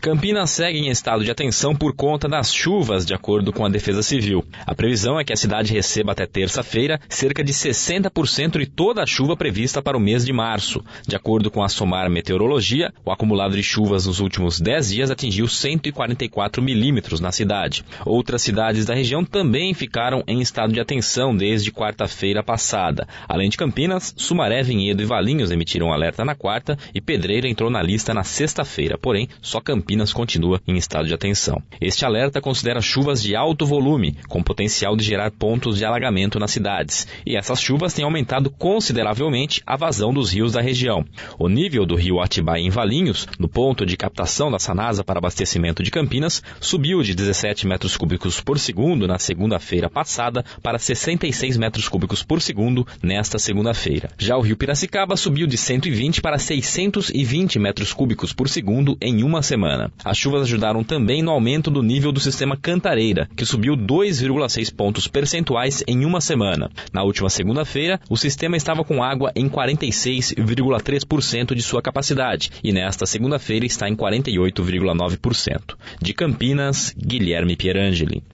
Campinas segue em estado de atenção por conta das chuvas, de acordo com a Defesa Civil. A previsão é que a cidade receba até terça-feira cerca de 60% de toda a chuva prevista para o mês de março. De acordo com a SOMAR Meteorologia, o acumulado de chuvas nos últimos 10 dias atingiu 144 milímetros na cidade. Outras cidades da região também ficaram em estado de atenção desde quarta-feira passada. Além de Campinas, Sumaré, Vinhedo e Valinhos emitiram alerta na quarta e Pedreira entrou na lista na sexta-feira, porém, só Campinas continua em estado de atenção. Este alerta considera chuvas de alto volume, com potencial de gerar pontos de alagamento nas cidades, e essas chuvas têm aumentado consideravelmente a vazão dos rios da região. O nível do rio Atibaia em Valinhos, no ponto de captação da Sanasa para abastecimento de Campinas, subiu de 17 metros cúbicos por segundo na segunda-feira passada para 66 metros cúbicos por segundo nesta segunda-feira. Já o rio Piracicaba subiu de 120 para 620 metros cúbicos por segundo em uma semana. As chuvas ajudaram também no aumento do nível do sistema Cantareira, que subiu 2,6 pontos percentuais em uma semana. Na última segunda-feira, o sistema estava com água em 46,3% de sua capacidade e nesta segunda-feira está em 48,9%. De Campinas, Guilherme Pierangeli.